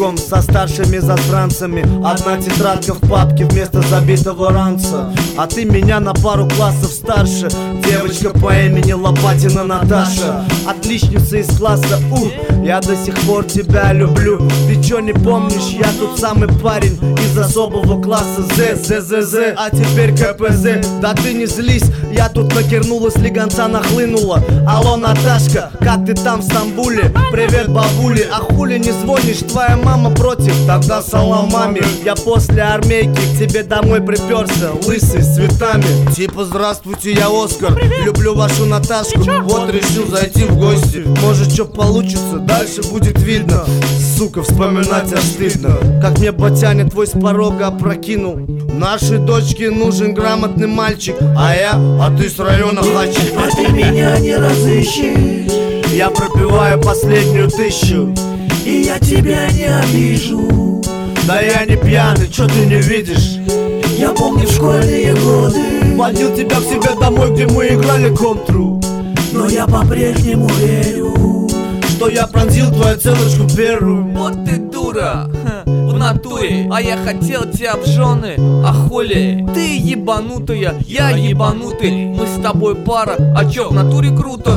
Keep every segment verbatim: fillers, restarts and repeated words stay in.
знаком со старшими засранцами. Одна тетрадка в папке вместо забитого ранца. А ты меня на пару классов старше. Девочка по имени Лопатина Наташа, отличница из класса У. Я до сих пор тебя люблю. Ты чё не помнишь, я тут самый парень из особого класса З, З, З, З. А теперь Ка Пэ Зэ. Да ты не злись, я тут накернулась, лиганца нахлынула. Алло, Наташка, как ты там в Стамбуле? Привет, бабули, а хули не звонишь? Твоя мама против, тогда салам маме. Я после армейки к тебе домой приперся, лысый, с цветами. Типа здравствуйте, я Оскар, люблю вашу Наташку. Вот решил зайти в гости, может что получится, дальше будет видно. Сука, вспоминать аж стыдно, как мне батяня твой с порога опрокинул. Нашей дочке нужен грамотный мальчик, а я, а ты с района Хачи. А ты меня не разыщешь, я пропиваю последнюю тысячу, и я тебя не обижу. Да я не пьяный, чё ты не видишь? Я помню школьные годы, водил тебя к себе домой, где мы играли контру. но я по-прежнему верю, что я пронзил твою целочку первую. Вот ты дура, в натуре. А я хотел тебя в жены, а хули? Ты ебанутая, я ебанутый. Мы с тобой пара, а чё, в натуре круто?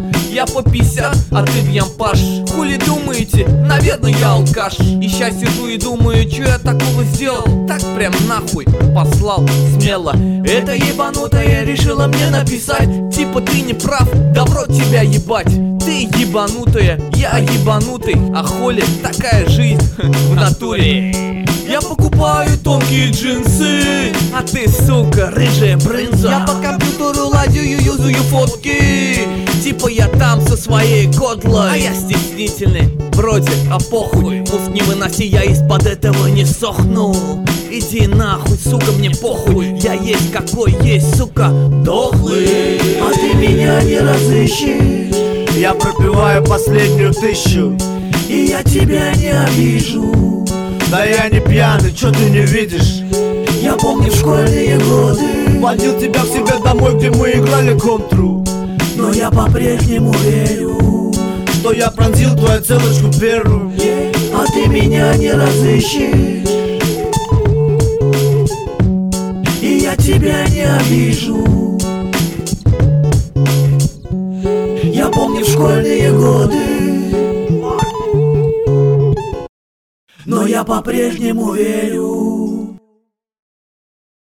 Я по пятьдесят, а ты в ямпаш. Хули думаете? Наверное, я алкаш. И щас сижу и думаю, чё я такого сделал? Так прям нахуй послал смело. Эта ебанутая решила мне написать, типа ты не прав, да в рот тебя ебать. Ты ебанутая, я ебанутый. А хули такая жизнь в натуре. Я покупаю тонкие джинсы, а ты, сука, рыжая брынза. Я по компьютеру лазю и юзаю фотки, типа я там со своей кодлой. А я стеснительный, вроде, а похуй. Мув не выноси, я из-под этого не сохну. Иди нахуй, сука, мне похуй. Я есть какой есть, сука, дохлый. а ты меня не разыщешь, я пропиваю последнюю тысячу, и я тебя не обижу. да я не пьяный, чё ты не видишь? Я помню школьные годы, водил тебя к себе домой, где мы играли контру. но я по-прежнему верю, что я пронзил твою целочку первую. а ты меня не разыщешь, и я тебя не обижу. Я помню школьные годы, но я по-прежнему верю.